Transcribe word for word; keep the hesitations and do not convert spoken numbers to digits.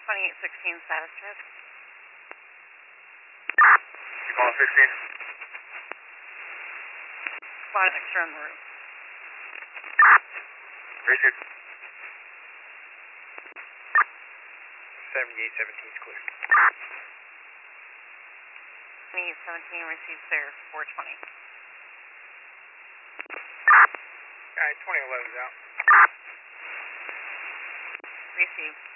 twenty-eight sixteen status check. You calling sixteen? Spot an extra on the roof. Richard. seventy-eight seventeen is clear. twenty-eight seventeen receives there, four twenty. Alright, twenty eleven's out. Received.